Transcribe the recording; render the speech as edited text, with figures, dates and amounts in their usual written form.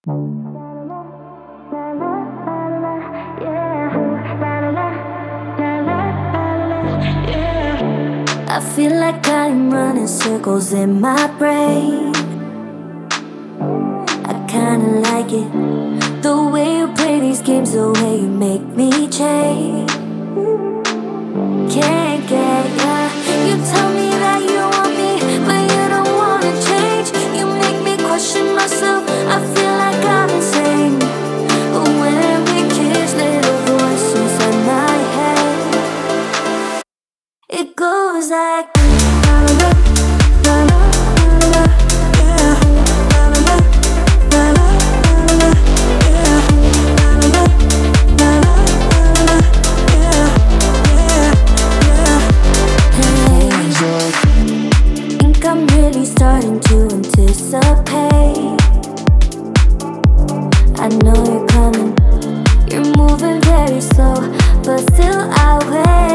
I feel like I'm running circles in my brain. I kinda like it, the way you play these games, the way you make me change. Can't get ya. You tell me that you want me, but you don't wanna change. You make me question myself, I feel like I'm insane. But when we kiss, little voice inside my head, it goes like la la la, la la la, yeah. La la la, la la la, yeah. La la la, la la la, yeah, yeah, yeah. Hey, think I'm really starting to anticipate. I know you're coming, you're moving very slow, but still I wait.